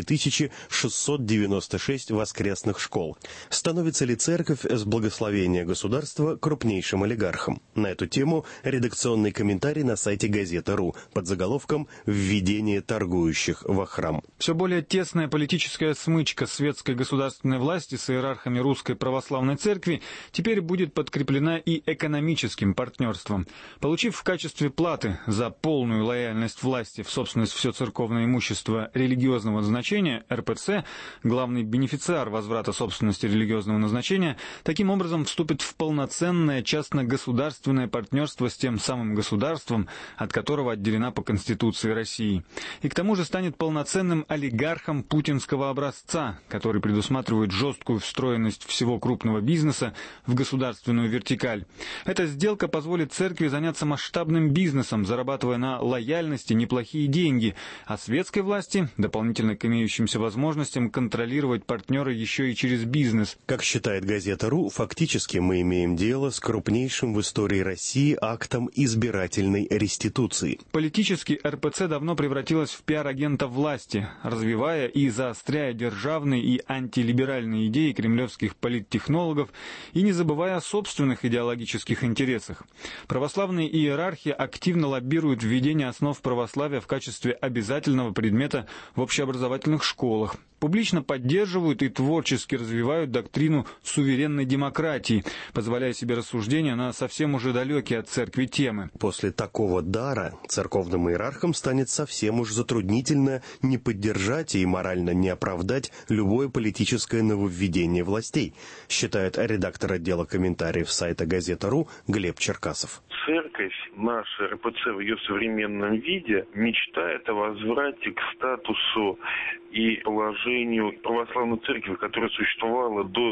4696 воскресных школ. Становится ли церковь с благословения государства крупнейшим олигархом? На эту тему редакционный комментарий на сайте Газета.ру под заголовком «Введение торгующих во храм». Все более тесная политическая смычка светской государственной власти с иерархами Русской Православной Церкви теперь будет подкреплена и экономическим партнерством. Получив в качестве платы за полную лояльность власти в собственность все церковное имущество религиозного назначения, РПЦ, главный бенефициар возврата собственности религиозного назначения, таким образом вступит в полноценное частно-государственное партнерство с тем самым государством, от которого отделена по Конституции России. И к тому же станет полноценным олигархом путинского образца, который предусматривает жесткую встроенность всего крупного бизнеса в государственную вертикаль. Эта сделка позволит церкви заняться масштабным бизнесом, зарабатывая на лояльности неплохие деньги, а светской власти, дополнительно к имеющимся возможностям, контролировать партнера еще и через бизнес. Как считает Газета.ру, фактически мы имеем дело с крупнейшим в истории России актом избирательной реституции. Политически РПЦ давно превратилась в пиар-агента власти, развивая и заостряя державные и антилиберальные идеи кремлевских политтехнологов и не забывая о собственных идеологических интересах. Православные иерархи активно лоббируют введение основ православия в качестве обязательного предмета в общеобразовательных школах. Публично поддерживают и творчески развивают доктрину суверенной демократии, позволяя себе рассуждения на совсем уже далекие от церкви темы. После такого дара церковным иерархам станет совсем уж затруднительно не поддержать и морально не оправдать любое политическое нововведение властей, считает редактор отдела комментариев сайта Газета.ру Глеб Черкасов. Церковь, наша РПЦ в ее современном виде, мечтает о возврате к статусу и положению православной церкви, которая существовала до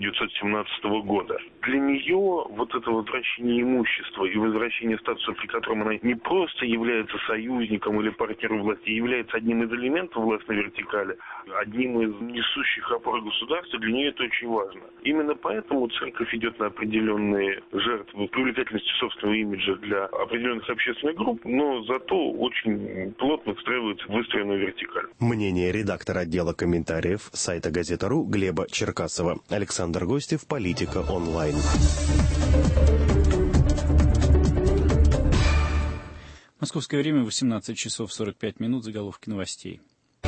1917 года. Для нее вот это возвращение имущества и возвращение статуса, при котором она не просто является союзником или партнером власти, а является одним из элементов властной вертикали, одним из несущих опор государства, для нее это очень важно. Именно поэтому церковь идет на определенные жертвы привлекательности собственного имиджа для определенных общественных групп, но зато очень плотно встраивается в выстроенную вертикаль. Мнение редактора отдела комментариев сайта Газета.ру Глеба Черкасова. Александр Гостев, Политика онлайн. Московское время 18 часов 45 минут. Заголовки новостей.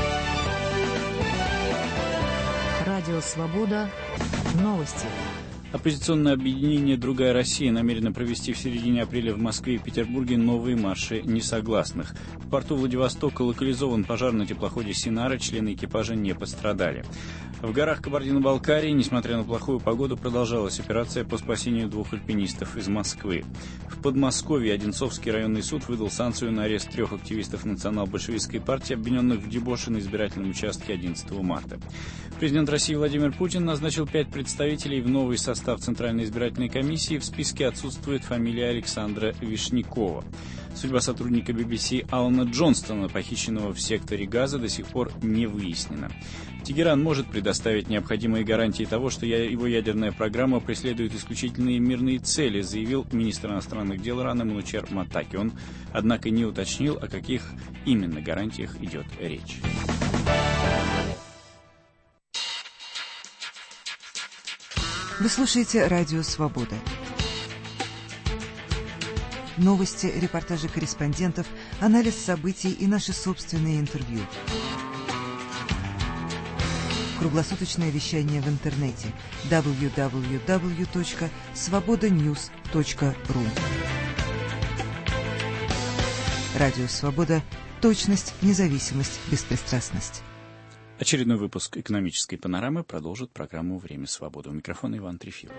Радио «Свобода». Новости. Оппозиционное объединение «Другая Россия» намерено провести в середине апреля в Москве и Петербурге новые марши несогласных. В порту Владивостока локализован пожар на теплоходе «Синара», члены экипажа не пострадали. В горах Кабардино-Балкарии, несмотря на плохую погоду, продолжалась операция по спасению 2 альпинистов из Москвы. В Подмосковье Одинцовский районный суд выдал санкцию на арест 3 активистов национал-большевистской партии, обвиненных в дебоше на избирательном участке 11 марта. Президент России Владимир Путин назначил 5 представителей в новый состав Центральной избирательной комиссии. В списке отсутствует фамилия Александра Вишнякова. Судьба сотрудника BBC Алана Джонстона, похищенного в секторе Газа, до сих пор не выяснена. Тегеран может предоставить необходимые гарантии того, что его ядерная программа преследует исключительные мирные цели, заявил министр иностранных дел Ирана Манучер Матаки. Он, однако, не уточнил, о каких именно гарантиях идет речь. Вы слушаете «Радио Свобода». Новости, репортажи корреспондентов, анализ событий и наши собственные интервью. Круглосуточное вещание в интернете www.svobodanews.ru. Радио Свобода. Точность, независимость, беспристрастность. Очередной выпуск экономической панорамы продолжит программу «Время свободы». У микрофона Иван Трефилов.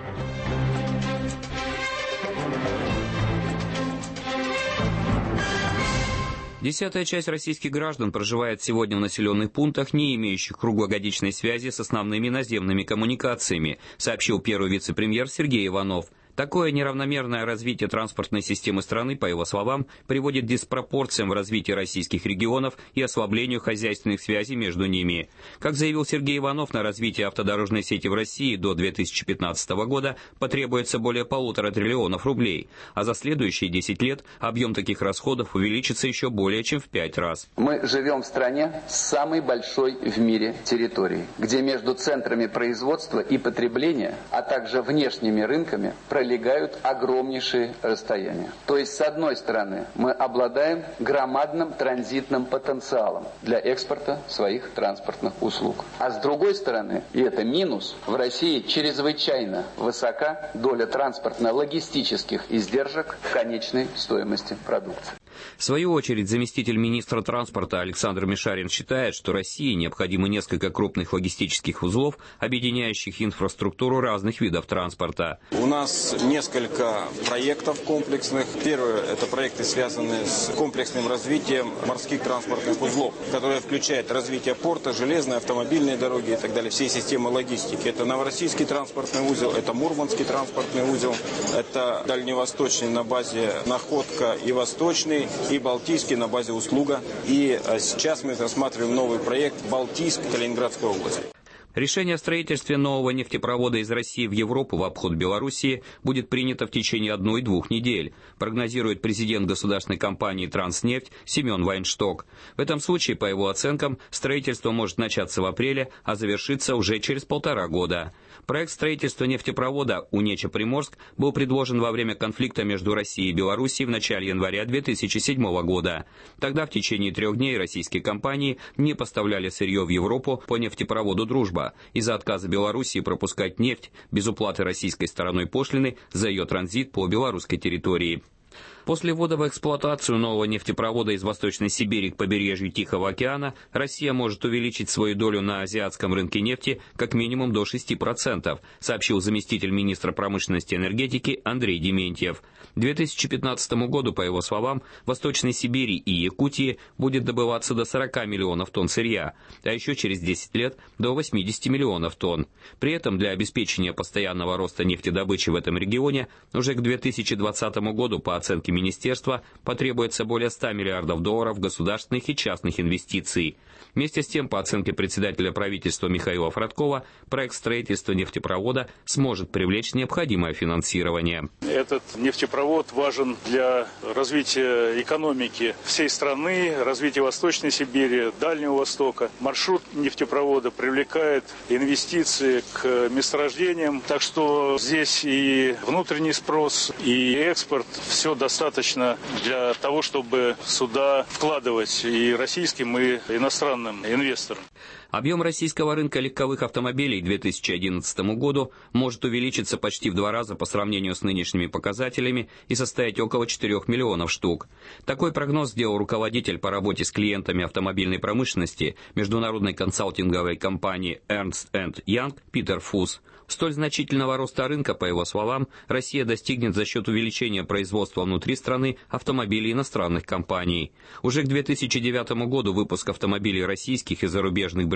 Десятая часть российских граждан проживает сегодня в населенных пунктах, не имеющих круглогодичной связи с основными наземными коммуникациями, сообщил первый вице-премьер Сергей Иванов. Такое неравномерное развитие транспортной системы страны, по его словам, приводит к диспропорциям в развитии российских регионов и ослаблению хозяйственных связей между ними. Как заявил Сергей Иванов, на развитие автодорожной сети в России до 2015 года потребуется более 1,5 триллиона рублей, а за следующие 10 лет объем таких расходов увеличится еще более чем в 5 раз. Мы живем в стране с самой большой в мире территорией, где между центрами производства и потребления, а также внешними рынками пролегают огромнейшие расстояния. То есть, с одной стороны, мы обладаем громадным транзитным потенциалом для экспорта своих транспортных услуг. А с другой стороны, и это минус, в России чрезвычайно высока доля транспортно-логистических издержек в конечной стоимости продукции. В свою очередь, заместитель министра транспорта Александр Мишарин считает, что России необходимо несколько крупных логистических узлов, объединяющих инфраструктуру разных видов транспорта. У нас несколько проектов комплексных. Первое – это проекты, связанные с комплексным развитием морских транспортных узлов, которые включают развитие порта, железные, автомобильные дороги и так далее, всей системы логистики. Это Новороссийский транспортный узел, это Мурманский транспортный узел, это Дальневосточный на базе Находка и Восточный, и Балтийский на базе Услуга. И сейчас мы рассматриваем новый проект Балтийск, Калининградская область. Решение о строительстве нового нефтепровода из России в Европу в обход Белоруссии будет принято в течение 1-2 недель, прогнозирует президент государственной компании «Транснефть» Семен Вайншток. В этом случае, по его оценкам, строительство может начаться в апреле, а завершиться уже через 1,5 года. Проект строительства нефтепровода Унеча-Приморск был предложен во время конфликта между Россией и Белоруссией в начале января 2007 года. Тогда в течение 3 дней российские компании не поставляли сырье в Европу по нефтепроводу «Дружба» из-за отказа Белоруссии пропускать нефть без уплаты российской стороной пошлины за ее транзит по белорусской территории. После ввода в эксплуатацию нового нефтепровода из Восточной Сибири к побережью Тихого океана Россия может увеличить свою долю на азиатском рынке нефти как минимум до 6%, сообщил заместитель министра промышленности и энергетики Андрей Дементьев. К 2015 году, по его словам, в Восточной Сибири и Якутии будет добываться до 40 миллионов тонн сырья, а еще через 10 лет до 80 миллионов тонн. При этом для обеспечения постоянного роста нефтедобычи в этом регионе уже к 2020 году, по оценке министерства, потребуется более 100 миллиардов долларов государственных и частных инвестиций. Вместе с тем, по оценке председателя правительства Михаила Фродкова, проект строительства нефтепровода сможет привлечь необходимое финансирование. Этот нефтепровод важен для развития экономики всей страны, развития Восточной Сибири, Дальнего Востока. Маршрут нефтепровода привлекает инвестиции к месторождениям, так что здесь и внутренний спрос, и экспорт, все достаточно для того, чтобы сюда вкладывать и российским, и иностранным инвесторам. Объем российского рынка легковых автомобилей к 2011 году может увеличиться почти в 2 раза по сравнению с нынешними показателями и составить около 4 миллионов штук. Такой прогноз сделал руководитель по работе с клиентами автомобильной промышленности международной консалтинговой компании Ernst & Young Питер Фус. Столь значительного роста рынка, по его словам, Россия достигнет за счет увеличения производства внутри страны автомобилей иностранных компаний. Уже к 2009 году выпуск автомобилей российских и зарубежных брендов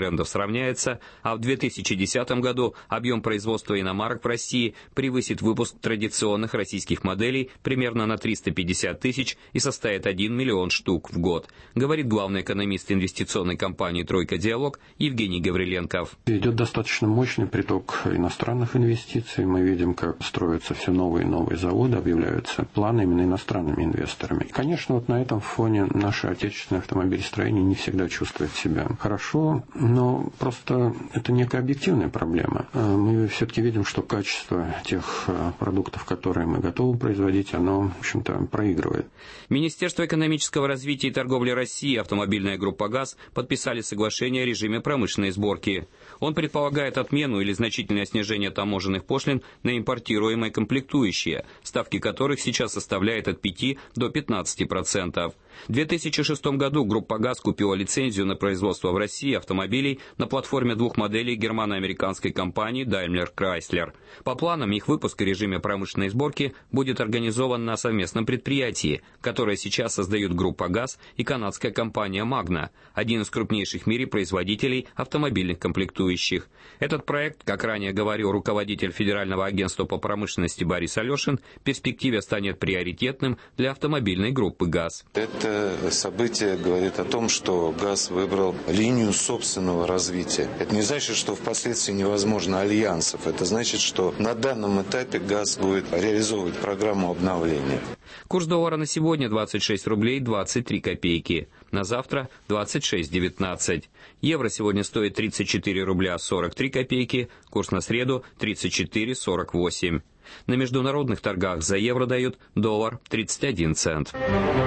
брендов сравняется, а в 2010 году объем производства иномарок в России превысит выпуск традиционных российских моделей примерно на 350 тысяч и составит 1 миллион штук в год, говорит главный экономист инвестиционной компании «Тройка Диалог» Евгений Гавриленков. Идет достаточно мощный приток иностранных инвестиций. Мы видим, как строятся все новые и новые заводы, объявляются планы именно иностранными инвесторами. И, конечно, вот на этом фоне наше отечественное автомобилестроение не всегда чувствует себя хорошо, но просто это некая объективная проблема. Мы все-таки видим, что качество тех продуктов, которые мы готовы производить, оно, в общем-то, проигрывает. Министерство экономического развития и торговли России и автомобильная группа «ГАЗ» подписали соглашение о режиме промышленной сборки. Он предполагает отмену или значительное снижение таможенных пошлин на импортируемые комплектующие, ставки которых сейчас составляют от 5 до 15%. В 2006 году группа «ГАЗ» купила лицензию на производство в России автомобилей на платформе двух моделей германо-американской компании Daimler Chrysler. По планам, их выпуск в режиме промышленной сборки будет организован на совместном предприятии, которое сейчас создают группа «ГАЗ» и канадская компания Magna, один из крупнейших в мире производителей автомобильных комплектующих. Этот проект, как ранее говорил руководитель Федерального агентства по промышленности Борис Алешин, в перспективе станет приоритетным для автомобильной группы «ГАЗ». Это событие говорит о том, что ГАЗ выбрал линию собственного развития. Это не значит, что впоследствии невозможно альянсов. Это значит, что на данном этапе ГАЗ будет реализовывать программу обновления. Курс доллара на сегодня 26 рублей 23 копейки. На завтра 26,19. Евро сегодня стоит 34 рубля 43 копейки. Курс на среду 34,48. На международных торгах за евро дают доллар 31 цент.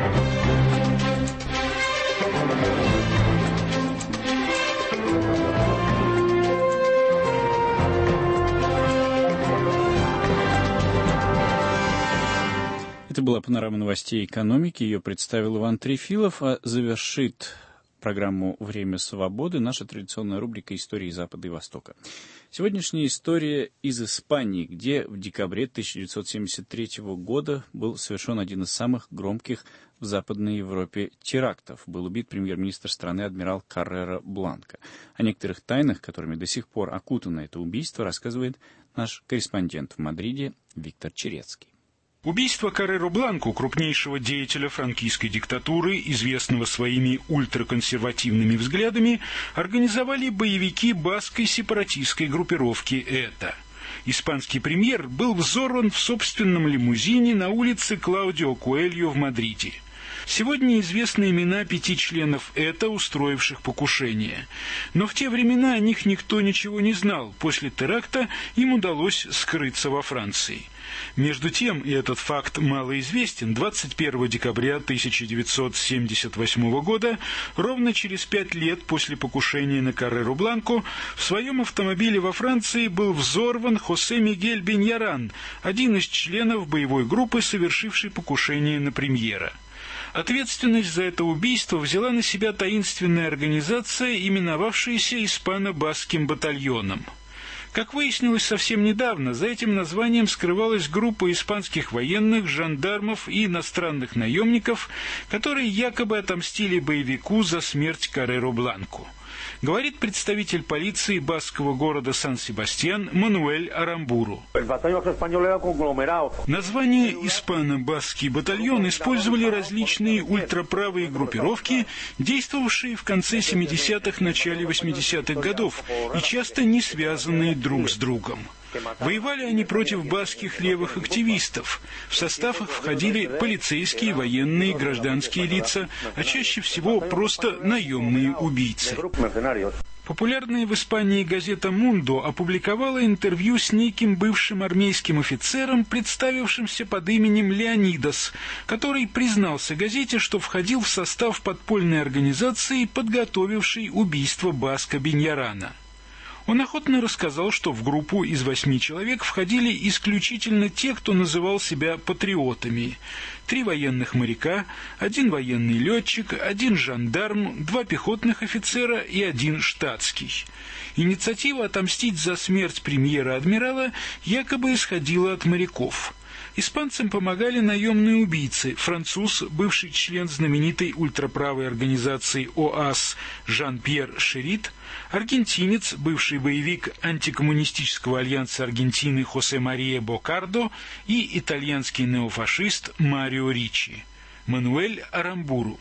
Это была панорама новостей экономики. Ее представил Иван Трефилов, а завершит программу «Время свободы» наша традиционная рубрика «Истории Запада и Востока». Сегодняшняя история из Испании, где в декабре 1973 года был совершен один из самых громких в Западной Европе терактов. Был убит премьер-министр страны адмирал Каррера Бланка. О некоторых тайнах, которыми до сих пор окутано это убийство, рассказывает наш корреспондент в Мадриде Виктор Черецкий. Убийство Карреро Бланку, крупнейшего деятеля франкистской диктатуры, известного своими ультраконсервативными взглядами, организовали боевики баскской сепаратистской группировки «ЭТА». Испанский премьер был взорван в собственном лимузине на улице Клаудио Коэльо в Мадриде. Сегодня известны имена 5 членов ЭТА, устроивших покушение. Но в те времена о них никто ничего не знал. После теракта им удалось скрыться во Франции. Между тем, и этот факт малоизвестен, 21 декабря 1978 года, ровно через 5 лет после покушения на Карреру Бланку, в своем автомобиле во Франции был взорван Хосе Мигель Беньяран, один из членов боевой группы, совершившей покушение на премьера. Ответственность за это убийство взяла на себя таинственная организация, именовавшаяся Испано-Баскским батальоном. Как выяснилось совсем недавно, за этим названием скрывалась группа испанских военных, жандармов и иностранных наемников, которые якобы отомстили боевику за смерть Карреро Бланку. Говорит представитель полиции баскского города Сан-Себастьян Мануэль Арамбуру. Название «Испано-Баскский батальон» использовали различные ультраправые группировки, действовавшие в конце 70-х, начале 80-х годов и часто не связанные друг с другом. Воевали они против баскских левых активистов. В состав их входили полицейские, военные, гражданские лица, а чаще всего просто наемные убийцы. Популярная в Испании газета «Мундо» опубликовала интервью с неким бывшим армейским офицером, представившимся под именем Леонидас, который признался газете, что входил в состав подпольной организации, подготовившей убийство баска Беньярана. Он охотно рассказал, что в группу из 8 человек входили исключительно те, кто называл себя патриотами. 3 военных моряка, 1 военный летчик, 1 жандарм, 2 пехотных офицера и 1 штатский. Инициатива отомстить за смерть премьера-адмирала якобы исходила от моряков. Испанцам помогали наемные убийцы. Француз, бывший член знаменитой ультраправой организации ОАС Жан-Пьер Шерит, аргентинец, бывший боевик антикоммунистического альянса Аргентины Хосе Мария Бокардо и итальянский неофашист Марио Риччи. Мануэль Арамбуру.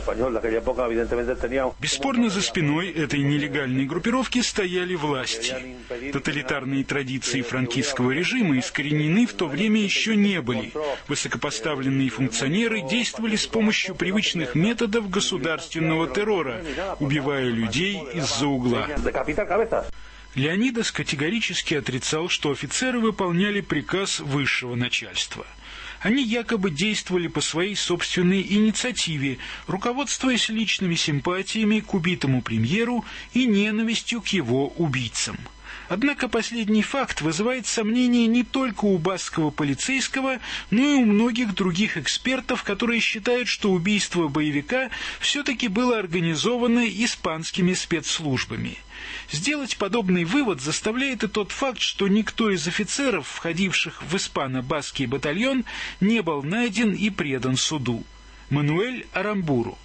Бесспорно, за спиной этой нелегальной группировки стояли власти. Тоталитарные традиции франкистского режима искоренены в то время еще не были. Высокопоставленные функционеры действовали с помощью привычных методов государственного террора, убивая людей из-за угла. Леонидас категорически отрицал, что офицеры выполняли приказ высшего начальства. Они якобы действовали по своей собственной инициативе, руководствуясь личными симпатиями к убитому премьеру и ненавистью к его убийцам. Однако последний факт вызывает сомнения не только у баскского полицейского, но и у многих других экспертов, которые считают, что убийство боевика все-таки было организовано испанскими спецслужбами. Сделать подобный вывод заставляет и тот факт, что никто из офицеров, входивших в испано-баскский батальон, не был найден и предан суду. Мануэль Арамбуру.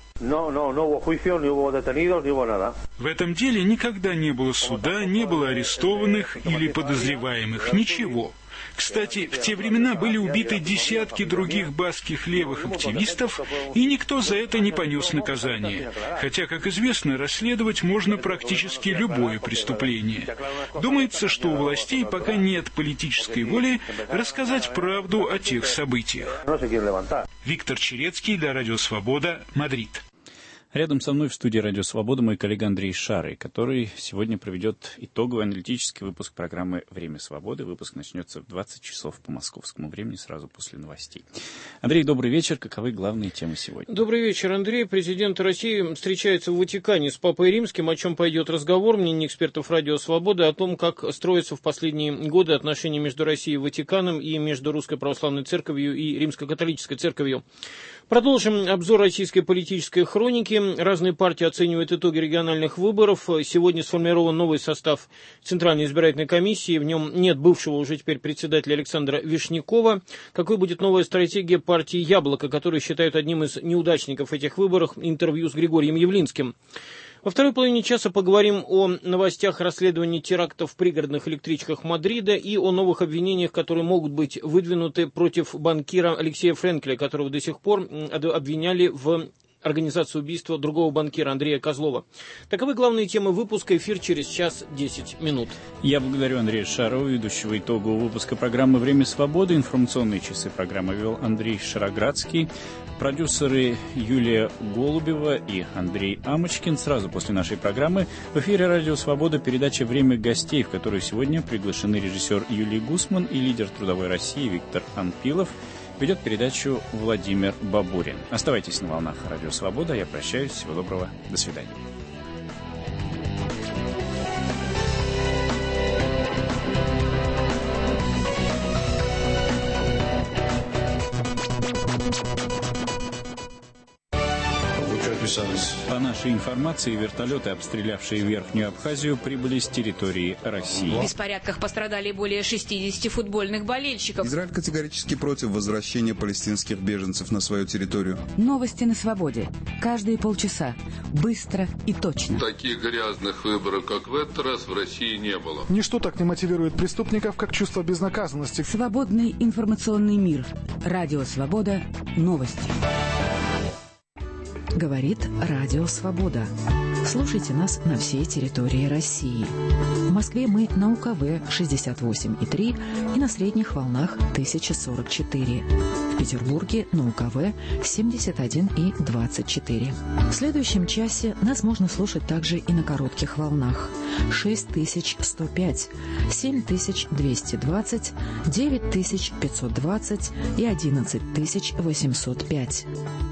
В этом деле никогда не было суда, не было арестованных или подозреваемых, ничего. Кстати, в те времена были убиты десятки других баскских левых активистов, и никто за это не понес наказание. Хотя, как известно, расследовать можно практически любое преступление. Думается, что у властей пока нет политической воли рассказать правду о тех событиях. Виктор Черецкий для Радио Свобода, Мадрид. Рядом со мной в студии «Радио Свобода» мой коллега Андрей Шарый, который сегодня проведет итоговый аналитический выпуск программы «Время свободы». Выпуск начнется в 20 часов по московскому времени, сразу после новостей. Андрей, добрый вечер. Каковы главные темы сегодня? Добрый вечер, Андрей. Президент России встречается в Ватикане с Папой Римским. О чем пойдет разговор? Мнение экспертов «Радио Свобода» о том, как строятся в последние годы отношения между Россией и Ватиканом и между Русской Православной Церковью и Римско-католической Церковью. Продолжим обзор российской политической хроники. Разные партии оценивают итоги региональных выборов. Сегодня сформирован новый состав Центральной избирательной комиссии. В нем нет бывшего уже теперь председателя Александра Вишнякова. Какой будет новая стратегия партии «Яблоко», которую считают одним из неудачников этих выборов, интервью с Григорием Явлинским. Во второй половине часа поговорим о новостях расследования терактов в пригородных электричках Мадрида и о новых обвинениях, которые могут быть выдвинуты против банкира Алексея Френкеля, которого до сих пор обвиняли в организации убийства другого банкира Андрея Козлова. Таковы главные темы выпуска. Эфир через час 10 минут. Я благодарю Андрея Шарова, ведущего итогового выпуска программы «Время свободы». Информационные часы программы вел Андрей Шароградский. Продюсеры Юлия Голубева и Андрей Амочкин. Сразу после нашей программы в эфире «Радио Свобода» передача «Время гостей», в которую сегодня приглашены режиссер Юлий Гусман и лидер Трудовой России Виктор Анпилов. Ведет передачу Владимир Бабурин. Оставайтесь на волнах «Радио Свобода». Я прощаюсь. Всего доброго. До свидания. По нашей информации, вертолеты, обстрелявшие Верхнюю Абхазию, прибыли с территории России. В беспорядках пострадали более 60 футбольных болельщиков. Израиль категорически против возвращения палестинских беженцев на свою территорию. Новости на свободе. Каждые полчаса. Быстро и точно. Таких грязных выборов, как в этот раз, в России не было. Ничто так не мотивирует преступников, как чувство безнаказанности. Свободный информационный мир. Радио Свобода. Новости. Говорит Радио Свобода. Слушайте нас на всей территории России. В Москве мы на УКВ 68,3 и на средних волнах 1044. В Петербурге на УКВ 71,24. В следующем часе нас можно слушать также и на коротких волнах 6105, 7220, 9520 и 11805.